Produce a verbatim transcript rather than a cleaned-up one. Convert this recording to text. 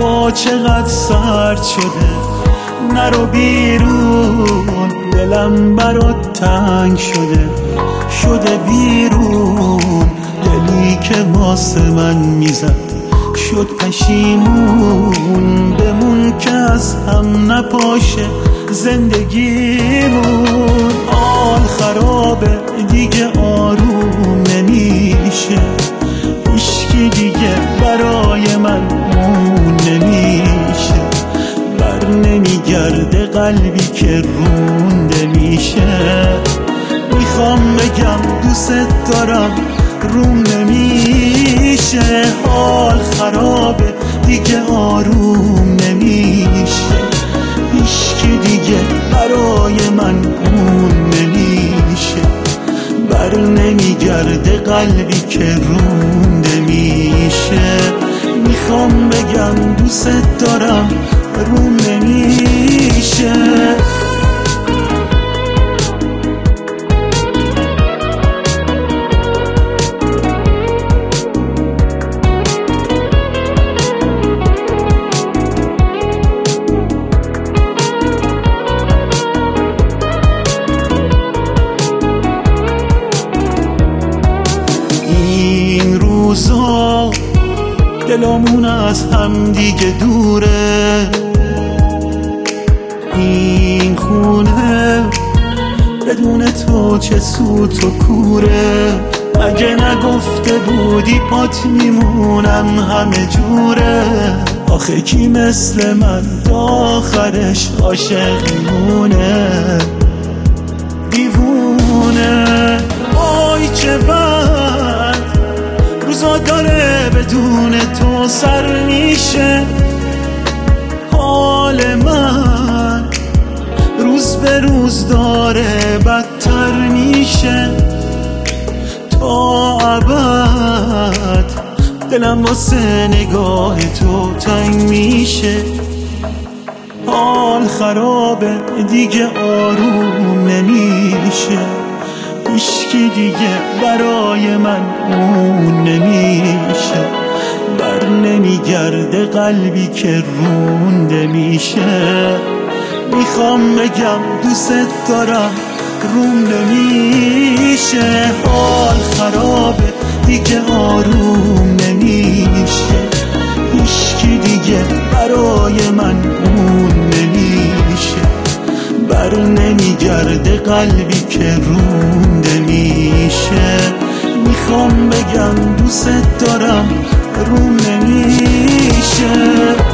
هوا چقدر سرد شده، نرو بیرون دلم برات تنگ شده، شده بیرون دلی که واسه من میزد، شد پشیمون بمون که از هم نپاشه زندگیمون. حال خرابه دیگه آروم نمیشه، هیچکی دیگه برای من اون نمیشه، بر نمیگرده قلبی که رونده میشه. میخوام بگم دوست دارم روم نمیشه، حال خرابه دیگه آروم نمیشه، هیچکی دیگه برای من اون نمیشه، بر نمیگرده قلبی که رونده میشه. میخوام بگم دوست دارم روم نمیشه. دلامون از هم دیگه دوره، این خونه بدون تو چه سوت و کوره. اگه نگفته بودی پات میمونم همه جوره، آخه کی مثل من آخرش عاشق میمونه دیوونه. آی چه بد روزا داره بدون تو سر میشه، حال من روز به روز داره بدتر میشه، تا ابد دلم واسه نگاه تو تنگ میشه. حال خرابه دیگه آروم نمیشه، هیچکی دیگه برای من اون نمیشه، بر نمیگرده قلبی که رونده میشه. میخوام بگم دوست دارم روم نمیشه، حال خرابه دیگه آروم نمیشه، هیچکی دیگه برای من اون نمیشه، بر نمیگرده قلبی که رونده میشه. میخوام بگم دوست دارم روم نمیشه.